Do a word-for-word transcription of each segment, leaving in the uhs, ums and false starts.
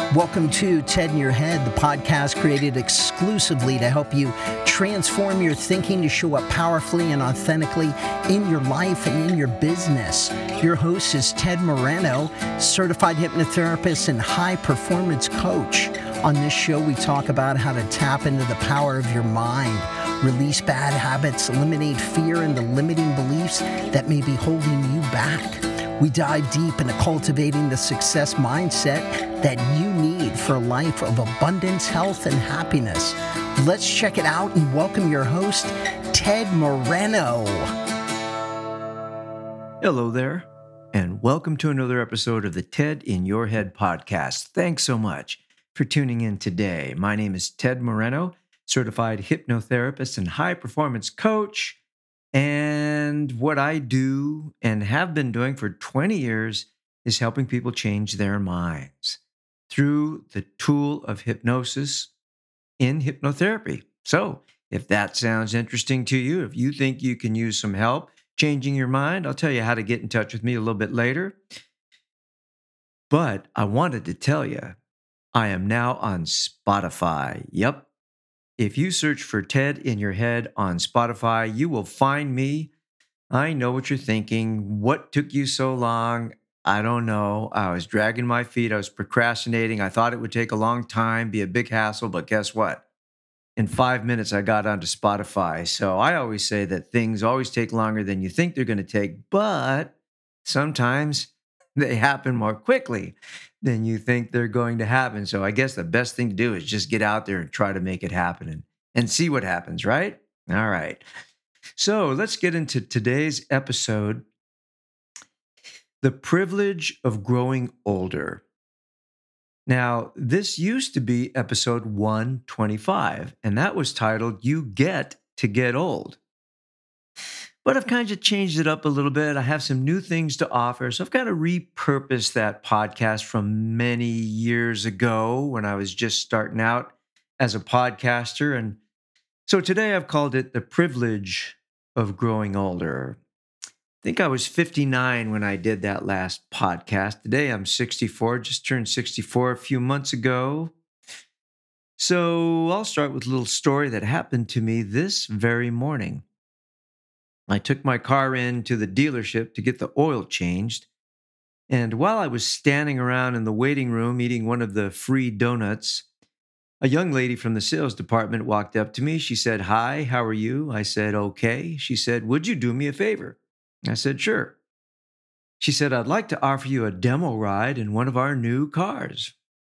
Welcome to Ted in Your Head, the podcast created exclusively to help you transform your thinking to show up powerfully and authentically in your life and in your business. Your host is Ted Moreno, certified hypnotherapist and high performance coach. On this show, we talk about how to tap into the power of your mind, release bad habits, eliminate fear and the limiting beliefs that may be holding you back. We dive deep into cultivating the success mindset that you need for a life of abundance, health, and happiness. Let's check it out and welcome your host, Ted Moreno. Hello there, and welcome to another episode of the Ted in Your Head podcast. Thanks so much for tuning in today. My name is Ted Moreno, certified hypnotherapist and high performance coach. And what I do and have been doing for twenty years is helping people change their minds through the tool of hypnosis in hypnotherapy. So if that sounds interesting to you, if you think you can use some help changing your mind, I'll tell you how to get in touch with me a little bit later. But I wanted to tell you, I am now on Spotify. Yep. If you search for Ted in Your Head on Spotify, you will find me. I know what you're thinking. What took you so long? I don't know. I was dragging my feet. I was procrastinating. I thought it would take a long time, be a big hassle, but guess what? In five minutes, I got onto Spotify. So I always say that things always take longer than you think they're going to take, but sometimes they happen more quickly than you think they're going to happen. So I guess the best thing to do is just get out there and try to make it happen and, and see what happens, right? All right. So let's get into today's episode, The Privilege of Growing Older. Now, this used to be episode one twenty-five, and that was titled, You Get to Get Old. But I've kind of changed it up a little bit. I have some new things to offer. So I've kind of repurposed that podcast from many years ago when I was just starting out as a podcaster. And so today I've called it The Privilege of Growing Older. I think I was fifty-nine when I did that last podcast. Today I'm sixty-four, just turned sixty-four a few months ago. So I'll start with a little story that happened to me this very morning. I took my car into the dealership to get the oil changed. And while I was standing around in the waiting room eating one of the free donuts, a young lady from the sales department walked up to me. She said, "Hi, how are you?" I said, "Okay." She said, "Would you do me a favor?" I said, "Sure." She said, "I'd like to offer you a demo ride in one of our new cars."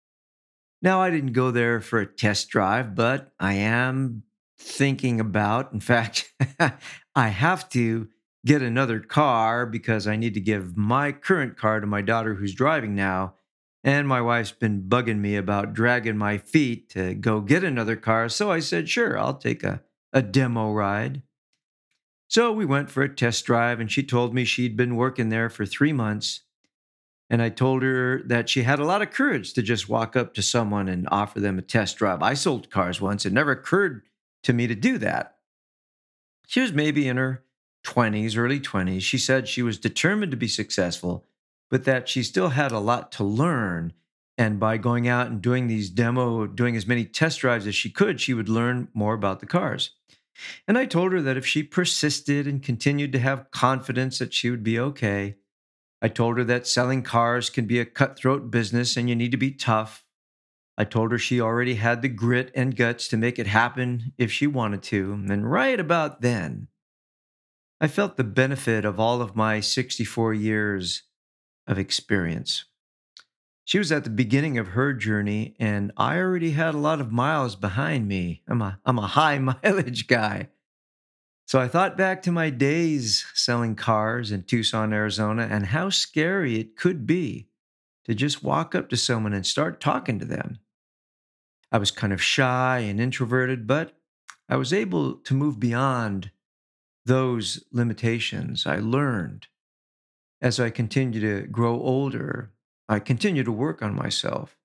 Now, I didn't go there for a test drive, but I am thinking about, in fact, I have to get another car because I need to give my current car to my daughter who's driving now. And my wife's been bugging me about dragging my feet to go get another car. So I said, sure, I'll take a, a demo ride. So we went for a test drive and she told me she'd been working there for three months. And I told her that she had a lot of courage to just walk up to someone and offer them a test drive. I sold cars once. It never occurred to me to do that. She was maybe in her twenties, early twenties. She said she was determined to be successful, but that she still had a lot to learn. And by going out and doing these demo, doing as many test drives as she could, she would learn more about the cars. And I told her that if she persisted and continued to have confidence that she would be okay. I told her that selling cars can be a cutthroat business and you need to be tough. I told her she already had the grit and guts to make it happen if she wanted to. And right about then, I felt the benefit of all of my sixty-four years of experience. She was at the beginning of her journey, and I already had a lot of miles behind me. I'm a, I'm a high mileage guy. So I thought back to my days selling cars in Tucson, Arizona, and how scary it could be to just walk up to someone and start talking to them. I was kind of shy and introverted, but I was able to move beyond those limitations. I learned as I continued to grow older. I continued to work on myself.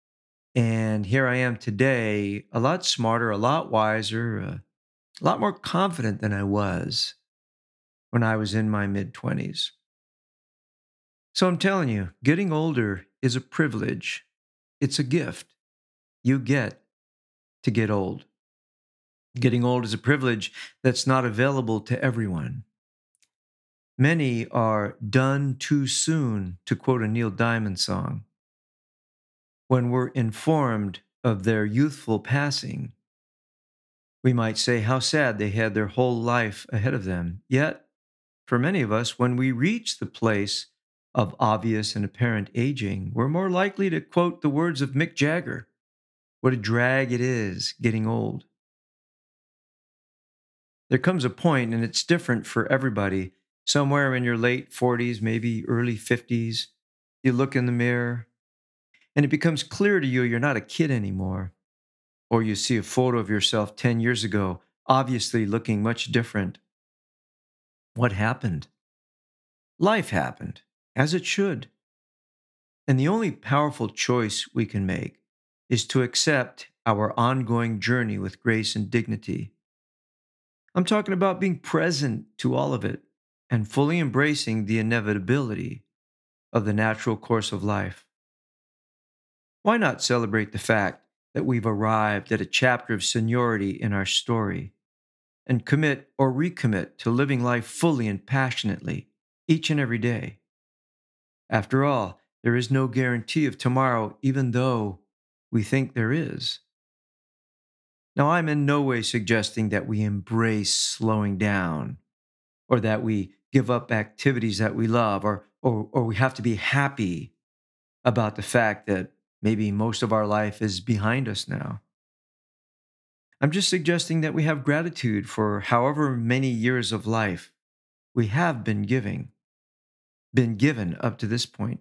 And here I am today, a lot smarter, a lot wiser, uh, a lot more confident than I was when I was in my mid-twenties. So I'm telling you, getting older is a privilege. It's a gift you get to get old. Getting old is a privilege that's not available to everyone. Many are done too soon, to quote a Neil Diamond song. When we're informed of their youthful passing, we might say how sad they had their whole life ahead of them. Yet, for many of us, when we reach the place of obvious and apparent aging, we're more likely to quote the words of Mick Jagger: "What a drag it is getting old." There comes a point, and it's different for everybody, somewhere in your late forties, maybe early fifties, you look in the mirror, and it becomes clear to you you're not a kid anymore. Or you see a photo of yourself ten years ago, obviously looking much different. What happened? Life happened, as it should. And the only powerful choice we can make is to accept our ongoing journey with grace and dignity. I'm talking about being present to all of it and fully embracing the inevitability of the natural course of life. Why not celebrate the fact that we've arrived at a chapter of seniority in our story and commit or recommit to living life fully and passionately each and every day? After all, there is no guarantee of tomorrow, even though we think there is. Now, I'm in no way suggesting that we embrace slowing down or that we give up activities that we love or, or, or we have to be happy about the fact that maybe most of our life is behind us now. I'm just suggesting that we have gratitude for however many years of life we have been giving, been given up to this point.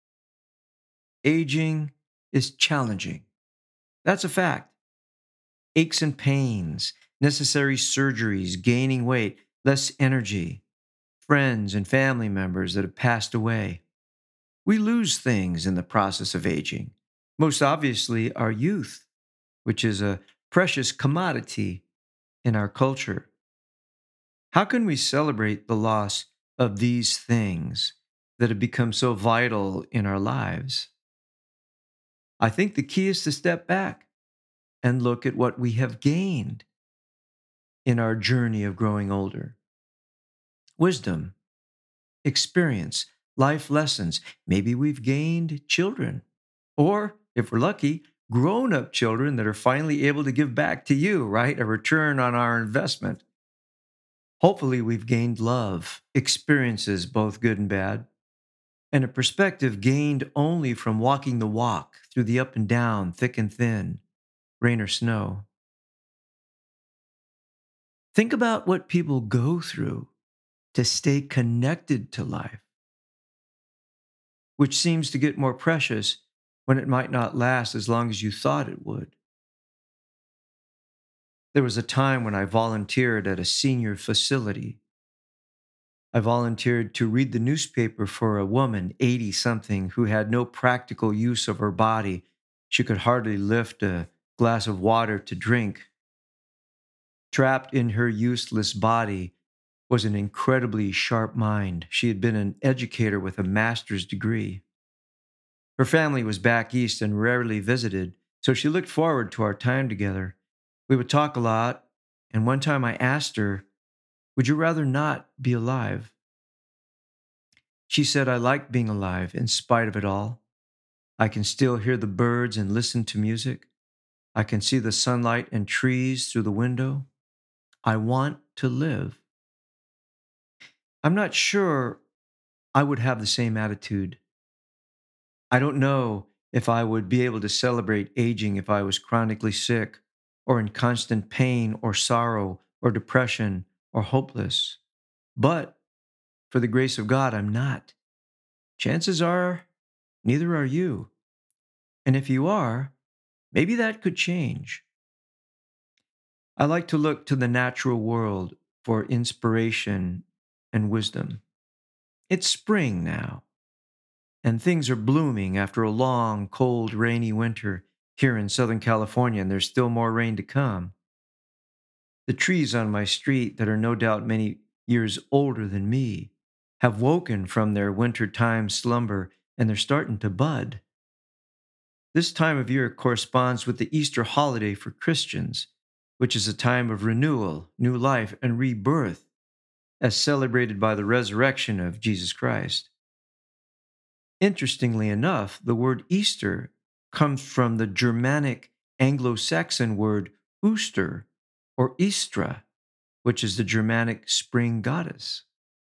Aging is challenging. That's a fact. Aches and pains, necessary surgeries, gaining weight, less energy, friends and family members that have passed away. We lose things in the process of aging. Most obviously, our youth, which is a precious commodity in our culture. How can we celebrate the loss of these things that have become so vital in our lives? I think the key is to step back and look at what we have gained in our journey of growing older. Wisdom, experience, life lessons. Maybe we've gained children, or if we're lucky, grown up children that are finally able to give back to you, right? A return on our investment. Hopefully, we've gained love, experiences, both good and bad, and a perspective gained only from walking the walk through the up and down, thick and thin, rain or snow. Think about what people go through to stay connected to life, which seems to get more precious when it might not last as long as you thought it would. There was a time when I volunteered at a senior facility. I volunteered to read the newspaper for a woman, eighty something, who had no practical use of her body. She could hardly lift a glass of water to drink. Trapped in her useless body was an incredibly sharp mind. She had been an educator with a master's degree. Her family was back east and rarely visited, so she looked forward to our time together. We would talk a lot, and one time I asked her, "Would you rather not be alive?" She said, "I like being alive in spite of it all. I can still hear the birds and listen to music. I can see the sunlight and trees through the window. I want to live." I'm not sure I would have the same attitude. I don't know if I would be able to celebrate aging if I was chronically sick or in constant pain or sorrow or depression or hopeless. But for the grace of God, I'm not. Chances are, neither are you. And if you are, maybe that could change. I like to look to the natural world for inspiration and wisdom. It's spring now, and things are blooming after a long, cold, rainy winter here in Southern California, and there's still more rain to come. The trees on my street, that are no doubt many years older than me, have woken from their wintertime slumber, and they're starting to bud. This time of year corresponds with the Easter holiday for Christians, which is a time of renewal, new life, and rebirth, as celebrated by the resurrection of Jesus Christ. Interestingly enough, the word Easter comes from the Germanic Anglo-Saxon word Ooster or Istra, which is the Germanic spring goddess.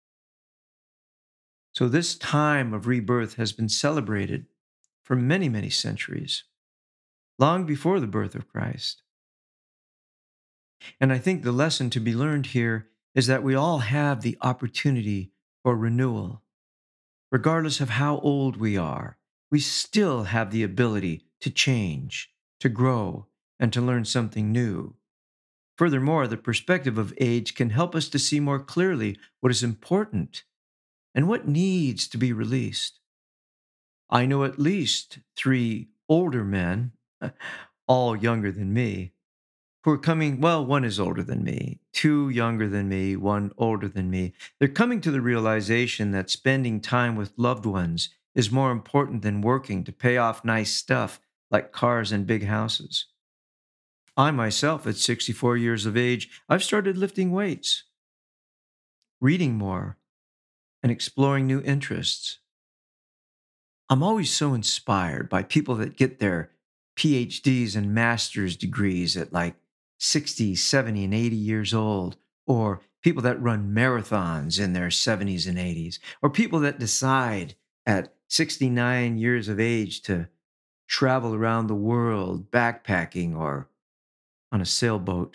So this time of rebirth has been celebrated for many, many centuries, long before the birth of Christ. And I think the lesson to be learned here is that we all have the opportunity for renewal. Regardless of how old we are, we still have the ability to change, to grow, and to learn something new. Furthermore, the perspective of age can help us to see more clearly what is important and what needs to be released. I know at least three older men, all younger than me, who are coming, well, one is older than me, two younger than me, one older than me. They're coming to the realization that spending time with loved ones is more important than working to pay off nice stuff like cars and big houses. I myself, at sixty-four years of age, I've started lifting weights, reading more, and exploring new interests. I'm always so inspired by people that get their P H Ds and master's degrees at like sixty, seventy, and eighty years old, or people that run marathons in their seventies and eighties, or people that decide at sixty-nine years of age to travel around the world backpacking or on a sailboat.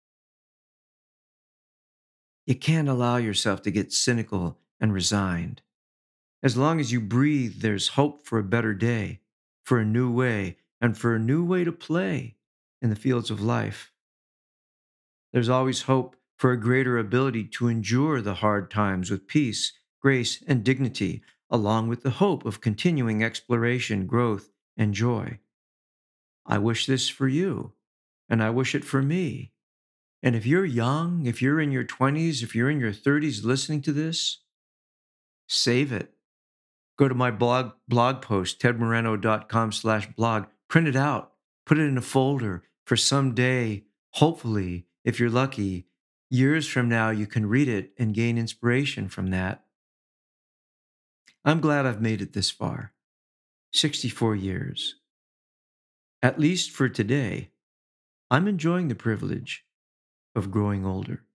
You can't allow yourself to get cynical and resigned. As long as you breathe, there's hope for a better day, for a new way, and for a new way to play in the fields of life. There's always hope for a greater ability to endure the hard times with peace, grace, and dignity, along with the hope of continuing exploration, growth, and joy. I wish this for you, and I wish it for me. And if you're young, if you're in your twenties, if you're in your thirties listening to this, save it. Go to my blog blog post, tedmoreno.com slash blog. Print it out. Put it in a folder for someday, hopefully, if you're lucky, years from now, you can read it and gain inspiration from that. I'm glad I've made it this far. sixty-four years. At least for today, I'm enjoying the privilege of growing older.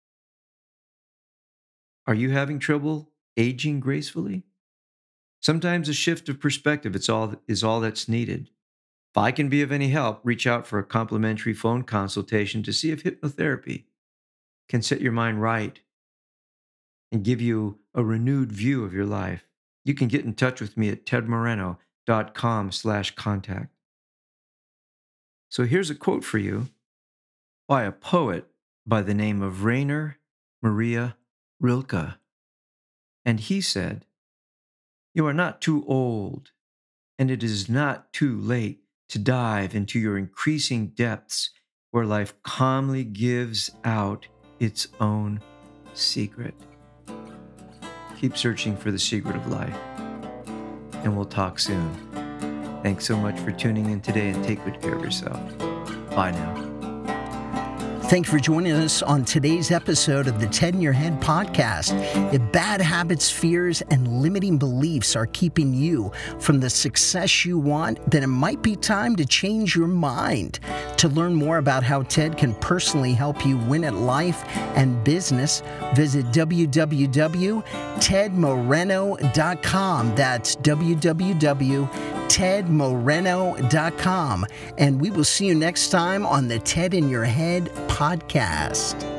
Are you having trouble aging gracefully? Sometimes a shift of perspective it's all, is all that's needed. If I can be of any help, reach out for a complimentary phone consultation to see if hypnotherapy can set your mind right and give you a renewed view of your life. You can get in touch with me at tedmoreno.com slash contact. So here's a quote for you by a poet by the name of Rainer Maria Rilke. And he said, "You are not too old, and it is not too late to dive into your increasing depths where life calmly gives out its own secret." Keep searching for the secret of life, and we'll talk soon. Thanks so much for tuning in today, and take good care of yourself. Bye now. Thank you for joining us on today's episode of the Ted in Your Head podcast. If bad habits, fears, and limiting beliefs are keeping you from the success you want, then it might be time to change your mind. To learn more about how Ted can personally help you win at life and business, visit w w w dot ted moreno dot com. That's w w w dot ted moreno dot com. And we will see you next time on the Ted in Your Head podcast.